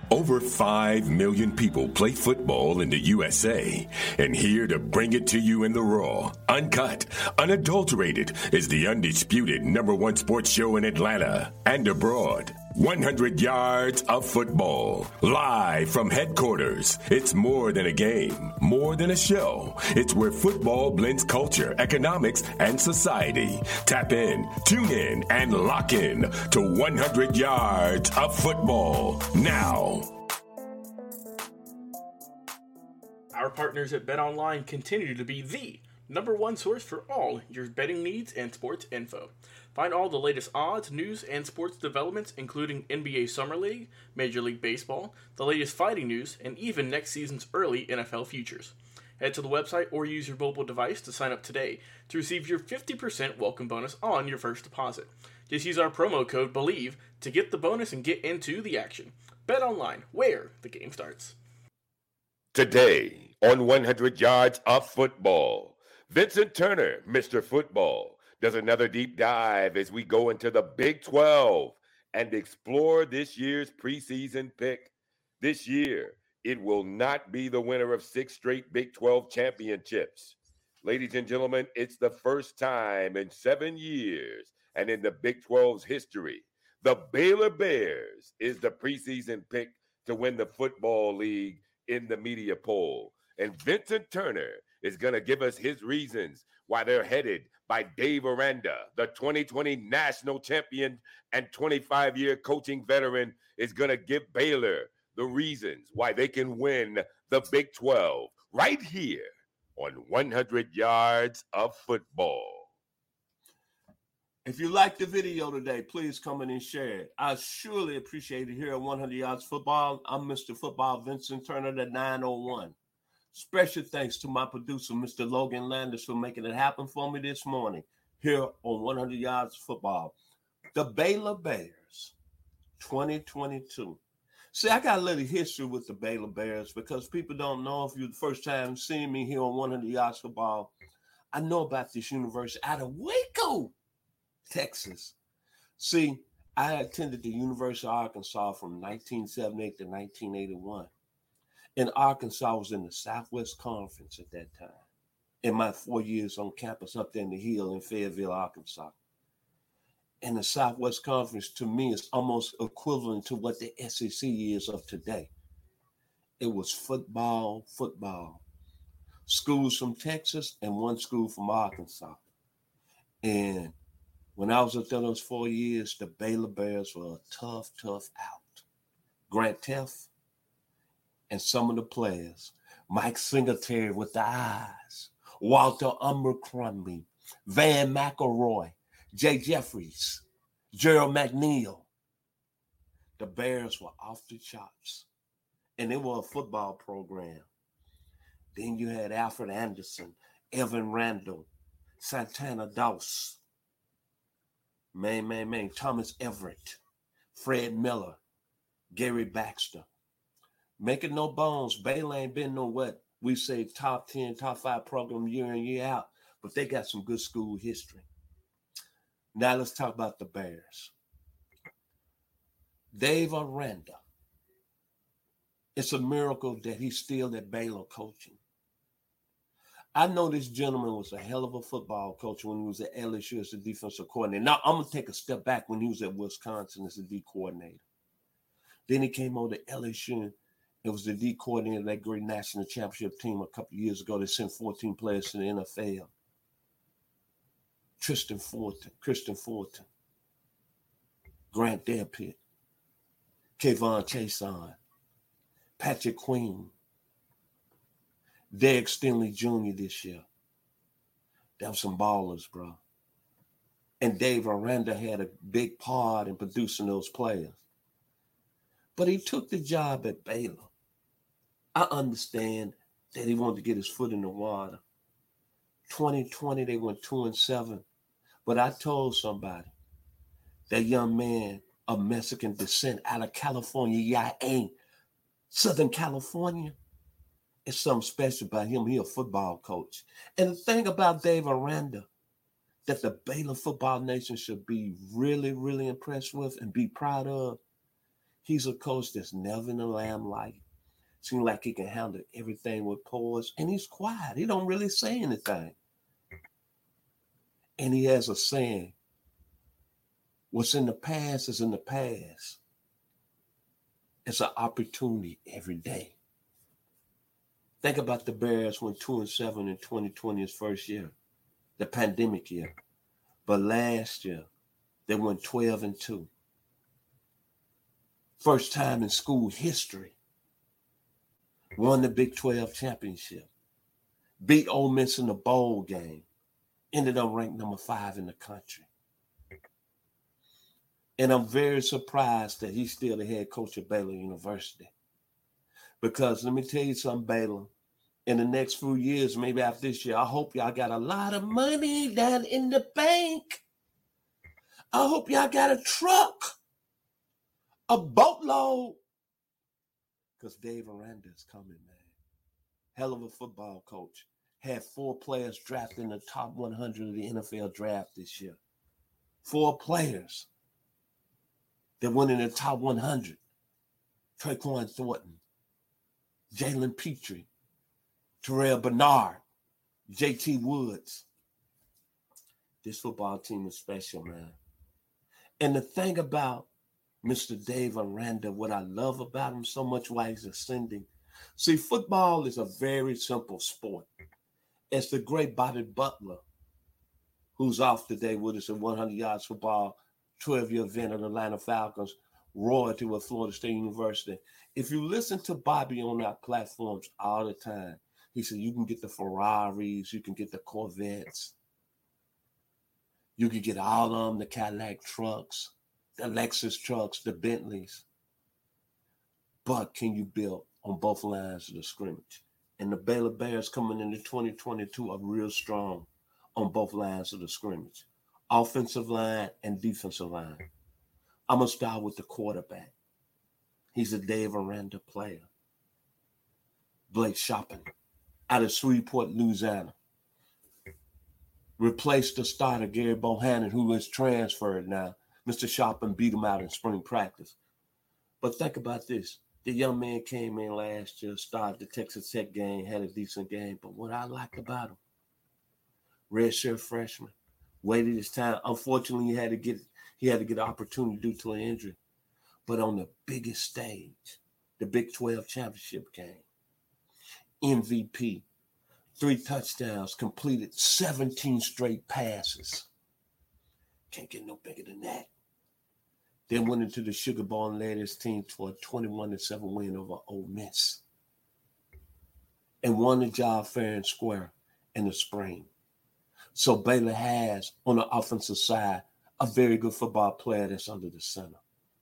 Over 5 million people play football in the USA, and here to bring it to you in the raw, uncut, unadulterated is the undisputed #1 sports show in Atlanta and abroad. 100 yards of football, live from headquarters. It's more than a game, more than a show. It's where football blends culture, economics, and society. Tap in, tune in, and lock in to 100 yards of football now. Our partners at BetOnline continue to be the #1 source for all your betting needs and sports info. Find all the latest odds, news, and sports developments, including NBA Summer League, Major League Baseball, the latest fighting news, and even next season's early NFL futures. Head to the website or use your mobile device to sign up today to receive your 50% welcome bonus on your first deposit. Just use our promo code BELIEVE to get the bonus and get into the action. BetOnline, where the game starts. Today on 100 Yards of Football, Vincent Turner, Mr. Football, does another deep dive as we go into the Big 12 and explore this year's preseason pick. This year, it will not be the winner of 6 straight Big 12 championships. Ladies and gentlemen, it's the first time in 7 years and in the Big 12's history, the Baylor Bears is the preseason pick to win the football league in the media poll. And Vincent Turner is going to give us his reasons why they're headed by Dave Aranda, the 2020 national champion and 25-year coaching veteran, is going to give Baylor the reasons why they can win the Big 12 right here on 100 Yards of Football. If you liked the video today, please come in and share it. I surely appreciate it here at 100 Yards Football. I'm Mr. Football Vincent Turner, the 901. Special thanks to my producer, Mr. Logan Landers, for making it happen for me this morning here on 100 Yards Football. The Baylor Bears, 2022. See, I got a little history with the Baylor Bears because people don't know. If you're the first time seeing me here on 100 Yards Football, I know about this university out of Waco, Texas. See, I attended the University of Arkansas from 1978 to 1981. And Arkansas was in the Southwest Conference at that time. In my 4 years on campus up there in the hill in Fayetteville, Arkansas. And the Southwest Conference, to me, is almost equivalent to what the SEC is of today. It was football. Schools from Texas and one school from Arkansas. And when I was up there those 4 years, the Baylor Bears were a tough out. Grant Teff and some of the players, Mike Singletary with the eyes, Walter Abercrombie, Van McElroy, Jay Jeffries, Gerald McNeil. The Bears were off the charts, and they were a football program. Then you had Alfred Anderson, Evan Randall, Santana Dawes, Thomas Everett, Fred Miller, Gary Baxter. Making no bones, Baylor ain't been no what we say top 10, top 5 program year in, year out, but they got some good school history. Now let's talk about the Bears. Dave Aranda. It's a miracle that he's still at Baylor coaching. I know this gentleman was a hell of a football coach when he was at LSU as the defensive coordinator. Now I'm going to take a step back when he was at Wisconsin as the D coordinator. Then he came over to LSU. It was the D coordinator of that great national championship team a couple of years ago. They sent 14 players to the NFL. Christian Fulton, Grant Delpit, Kayvon Chason, Patrick Queen, Derek Stingley Jr. this year. That was some ballers, bro. And Dave Aranda had a big part in producing those players. But he took the job at Baylor. I understand that he wanted to get his foot in the water. 2020, they went 2-7. But I told somebody, that young man of Mexican descent out of California, Southern California, it's something special about him. He's a football coach. And the thing about Dave Aranda that the Baylor football nation should be really, really impressed with and be proud of, He's a coach that's never in the limelight. Seems like he can handle everything with poise, and he's quiet. He don't really say anything. And he has a saying, what's in the past is in the past. It's an opportunity every day. Think about the Bears went 2-7 in 2020, his first year, the pandemic year. But last year, they went 12-2. First time in school history. Won the Big 12 championship. Beat Ole Miss in the bowl game. Ended up ranked number 5 in the country. And I'm very surprised that he's still the head coach at Baylor University. Because let me tell you something, Baylor. In the next few years, maybe after this year, I hope y'all got a lot of money down in the bank. I hope y'all got a truck, a boatload. Because Dave Aranda's coming, man. Hell of a football coach. Had 4 players drafted in the top 100 of the NFL draft this year. 4 players that went in the top 100. Traquan Thornton, Jalen Petrie, Terrell Bernard, JT Woods. This football team is special, man. And the thing about Mr. Dave Aranda, what I love about him so much why he's ascending. See, football is a very simple sport. It's the great Bobby Butler, who's off today with us at 100 Yards Football, 12-year event of the Atlanta Falcons, royalty with Florida State University. If you listen to Bobby on our platforms all the time, he said you can get the Ferraris, you can get the Corvettes, you can get all of them, the Cadillac trucks, the Lexus trucks, the Bentleys. But can you build on both lines of the scrimmage? And the Baylor Bears coming into 2022 are real strong on both lines of the scrimmage, offensive line and defensive line. I'm going to start with the quarterback. He's a Dave Aranda player. Blake Shopping out of Shreveport, Louisiana. Replaced the starter, Gary Bohannon, who is transferred now. Mr. Shopping beat him out in spring practice. But think about this. The young man came in last year, started the Texas Tech game, had a decent game. But what I liked about him, redshirt freshman, waited his time. Unfortunately, he had to get an opportunity due to an injury. But on the biggest stage, the Big 12 championship game, MVP, 3 touchdowns, completed 17 straight passes. Can't get no bigger than that. Then went into the Sugar Bowl and led his team to a 21-7 win over Ole Miss. And won the job fair and square in the spring. So Baylor has, on the offensive side, a very good football player that's under the center.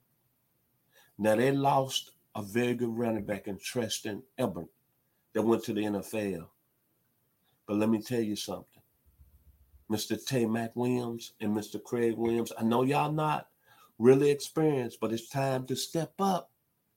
Now, they lost a very good running back in Tristan Ebert that went to the NFL. But let me tell you something. Mr. Tay Mac Williams and Mr. Craig Williams, I know y'all not really experienced, but it's time to step up.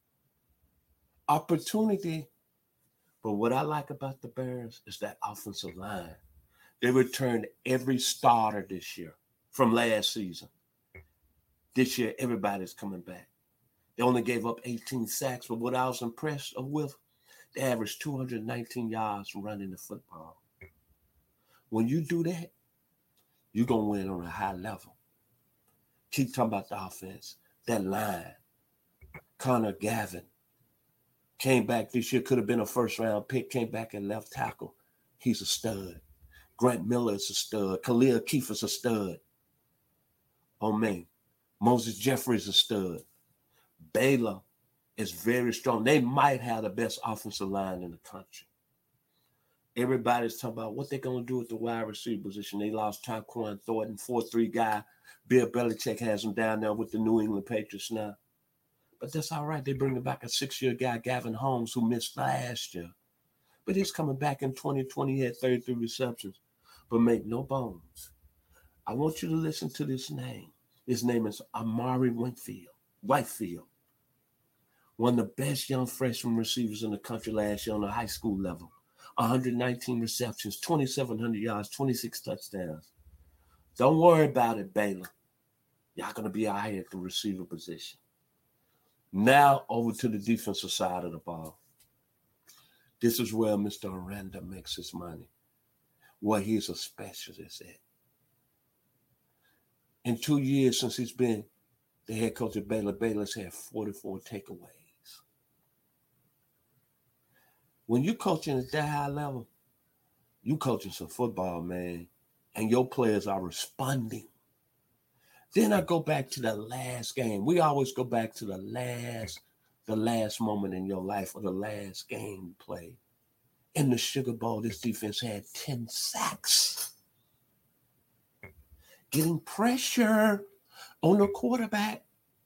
Opportunity. But what I like about the Bears is that offensive line. They returned every starter this year from last season. This year, everybody's coming back. They only gave up 18 sacks, but what I was impressed with, they averaged 219 yards running the football. When you do that, you're going to win on a high level. Keep talking about the offense. That line. Connor Gavin came back this year, could have been a first-round pick, came back at left tackle. He's a stud. Grant Miller is a stud. Khalil Keefe is a stud. Oh, man. Moses Jeffrey is a stud. Baylor is very strong. They might have the best offensive line in the country. Everybody's talking about what they're going to do with the wide receiver position. They lost Tyquan Thornton, 4'3" guy. Bill Belichick has him down there with the New England Patriots now. But that's all right. They bring back a 6-year guy, Gavin Holmes, who missed last year. But he's coming back in 2020. He had 33 receptions. But make no bones. I want you to listen to this name. His name is Amari Whitefield. One of the best young freshman receivers in the country last year on the high school level. 119 receptions, 2,700 yards, 26 touchdowns. Don't worry about it, Baylor. Y'all going to be all right at the receiver position. Now over to the defensive side of the ball. This is where Mr. Aranda makes his money, where he's a specialist at. In 2 years since he's been the head coach at Baylor, Baylor's had 44 takeaways. When you're coaching at that high level, you coaching some football, man, and your players are responding. Then I go back to the last game. We always go back to the last moment in your life or the last game you played. In the Sugar Bowl, this defense had 10 sacks. Getting pressure on the quarterback.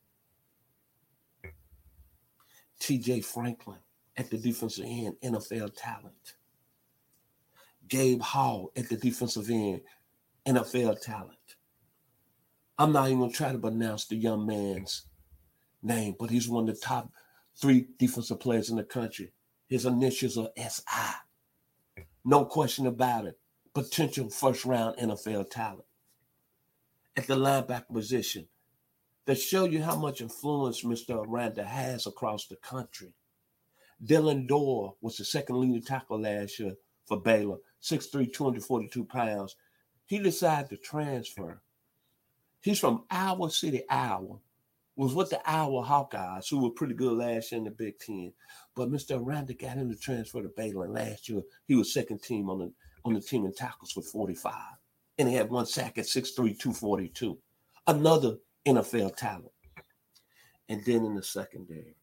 T.J. Franklin at the defensive end, NFL talent. Gabe Hall at the defensive end, NFL talent. I'm not even going to try to pronounce the young man's name, but he's one of the top 3 defensive players in the country. His initials are S.I. No question about it. Potential first-round NFL talent. At the linebacker position, to show you how much influence Mr. Aranda has across the country. Dylan Dorr was the second leading tackle last year for Baylor, 6'3", 242 pounds. He decided to transfer. He's from Iowa City, Iowa. Was with the Iowa Hawkeyes, who were pretty good last year in the Big Ten. But Mr. Aranda got him to transfer to Baylor. And last year, he was second team on the team in tackles with 45. And he had 1 sack at 6'3", 242. Another NFL talent. And then in the secondary,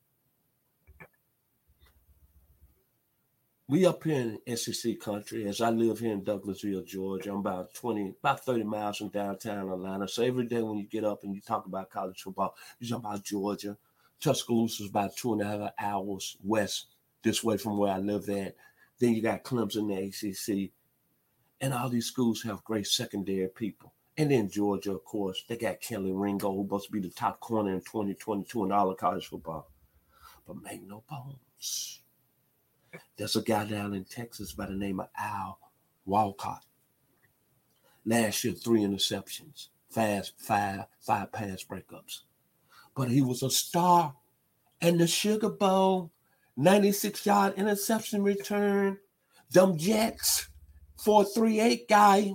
we up here in SEC country, as I live here in Douglasville, Georgia. I'm about 30 miles from downtown Atlanta. So every day when you get up and you talk about college football, you talk about Georgia. Tuscaloosa is about 2.5 hours west this way from where I live at. Then you got Clemson, the ACC. And all these schools have great secondary people. And then Georgia, of course, they got Kelly Ringo, who's supposed to be the top corner in 2022 in all of college football. But make no bones. There's a guy down in Texas by the name of Al Walcott. Last year, 3 interceptions, five pass breakups. But he was a star. And the Sugar Bowl, 96-yard interception return. Them Jets, 4.38 guy.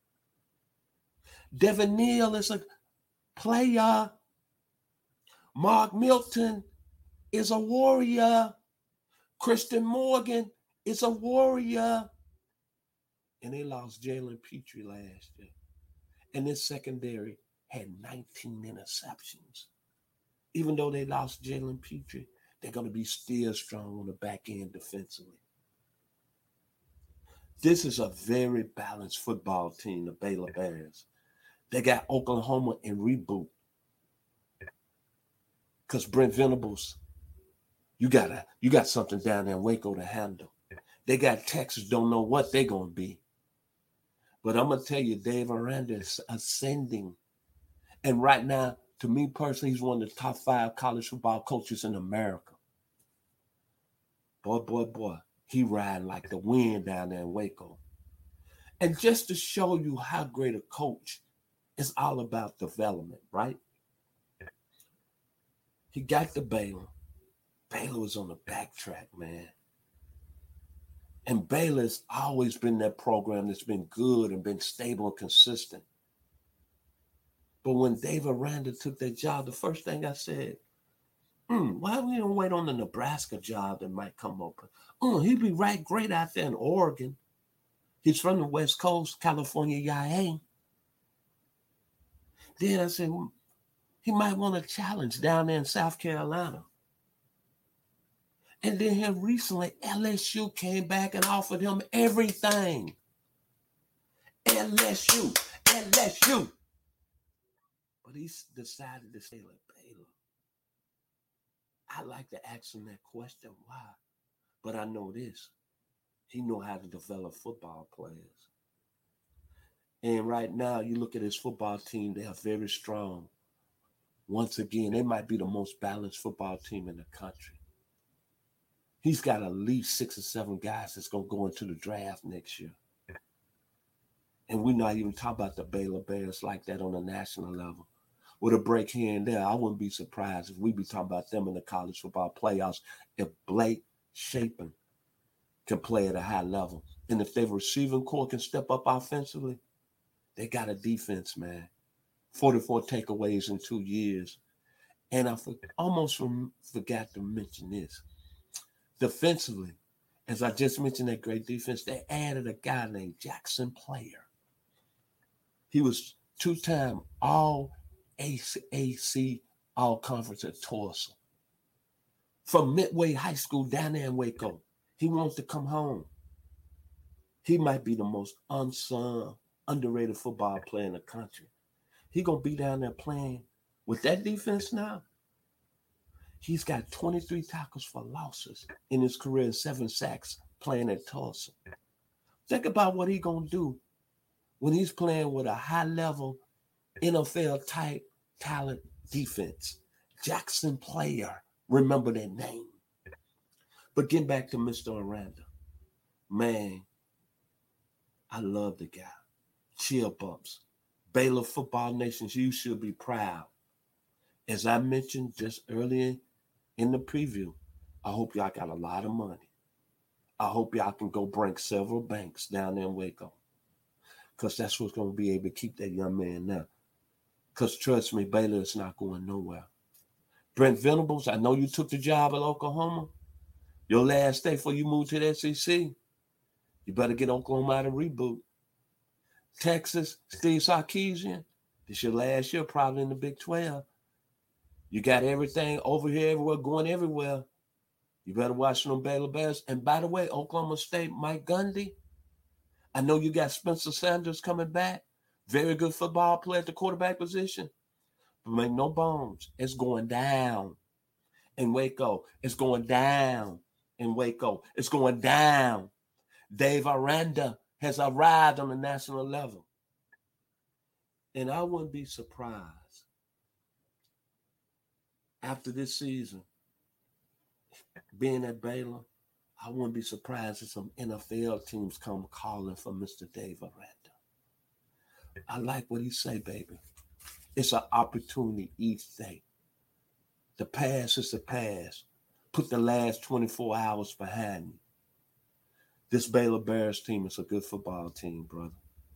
Devin Neal is a player. Mark Milton is a warrior. Christian Morgan is a warrior. And they lost Jalen Petrie last year. And this secondary had 19 interceptions. Even though they lost Jalen Petrie, they're going to be still strong on the back end defensively. This is a very balanced football team, the Baylor Bears. They got Oklahoma in reboot. Because Brent Venables, you got something down there in Waco to handle. They got Texas, don't know what they're going to be. But I'm going to tell you, Dave Aranda is ascending. And right now, to me personally, he's one of the top 5 college football coaches in America. Boy, he riding like the wind down there in Waco. And just to show you how great a coach, it's all about development, right? He got to Baylor. Baylor was on the backtrack, man. And Baylor's always been that program that's been good and been stable and consistent. But when Dave Aranda took that job, the first thing I said, why we don't wait on the Nebraska job that might come open? He'd be right great out there in Oregon. He's from the West Coast, California, YA. Then I said, he might want a challenge down there in South Carolina. And then here recently, LSU came back and offered him everything. LSU. But he decided to stay at Baylor. I like to ask him that question, why? But I know this. He know how to develop football players. And right now, you look at his football team, they are very strong. Once again, they might be the most balanced football team in the country. He's got at least 6 or 7 guys that's going to go into the draft next year. And we're not even talking about the Baylor Bears like that on a national level. with a break here and there. I wouldn't be surprised if we be talking about them in the college football playoffs if Blake Shapen can play at a high level. And if their receiving core can step up offensively, they got a defense, man. 44 takeaways in 2 years. And I almost forgot to mention this. Defensively, as I just mentioned that great defense, they added a guy named Jackson Player. He was 2-time All-AAC All-Conference at Tulsa. From Midway High School down there in Waco. He wants to come home. He might be the most unsung, underrated football player in the country. He going to be down there playing with that defense now. He's got 23 tackles for losses in his career, 7 sacks playing at Tulsa. Think about what he's going to do when he's playing with a high-level NFL-type talent defense. Jackson Player. Remember that name. But getting back to Mr. Aranda. Man, I love the guy. Chill bumps. Baylor Football Nations, you should be proud. As I mentioned just earlier in the preview, I hope y'all got a lot of money. I hope y'all can go break several banks down there in Waco. Because that's what's going to be able to keep that young man now. Because trust me, Baylor is not going nowhere. Brent Venables, I know you took the job at Oklahoma. Your last day before you moved to the SEC. You better get Oklahoma out of reboot. Texas, Steve Sarkisian, this your last year probably in the Big 12. You got everything over here, everywhere, going everywhere. You better watch them Baylor Bears. And by the way, Oklahoma State, Mike Gundy, I know you got Spencer Sanders coming back. Very good football player at the quarterback position. But make no bones, it's going down in Waco. It's going down in Waco. It's going down. Dave Aranda has arrived on the national level. And I wouldn't be surprised after this season, being at Baylor, I wouldn't be surprised if some NFL teams come calling for Mr. Dave Aranda. I like what he say, baby. It's an opportunity each day. The past is the past. Put the last 24 hours behind you. This Baylor Bears team is a good football team, brother.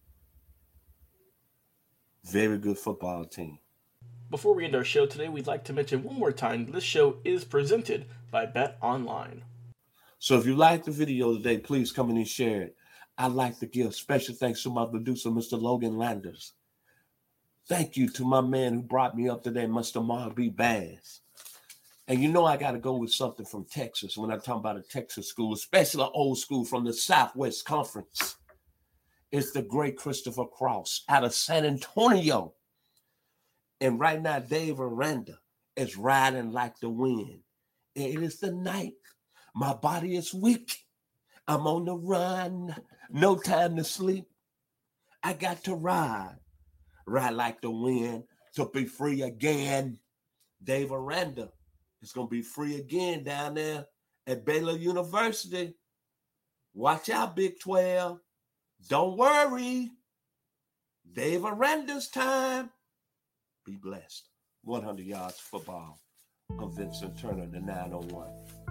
Very good football team. Before we end our show today, we'd like to mention one more time this show is presented by Bet Online. So if you liked the video today, please come in and share it. I'd like to give special thanks to my producer, Mr. Logan Landers. Thank you to my man who brought me up today, Mr. Mark B. Bass. And you know I got to go with something from Texas when I talk about a Texas school, especially an old school from the Southwest Conference. It's the great Christopher Cross out of San Antonio. And right now, Dave Aranda is riding like the wind. It is the night. My body is weak. I'm on the run. No time to sleep. I got to ride like the wind to be free again. Dave Aranda is going to be free again down there at Baylor University. Watch out, Big 12. Don't worry. Dave Aranda's time. Be blessed. 100 yards football. I'm Vincent Turner, the 901.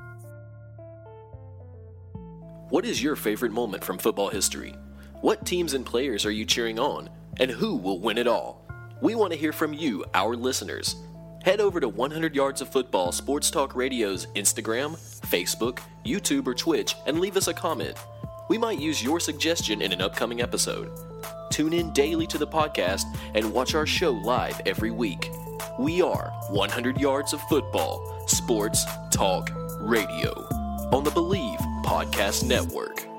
What is your favorite moment from football history? What teams and players are you cheering on? And who will win it all? We want to hear from you, our listeners. Head over to 100 Yards of Football Sports Talk Radio's Instagram, Facebook, YouTube, or Twitch and leave us a comment. We might use your suggestion in an upcoming episode. Tune in daily to the podcast and watch our show live every week. We are 100 Yards of Football Sports Talk Radio on the Believe Podcast Network.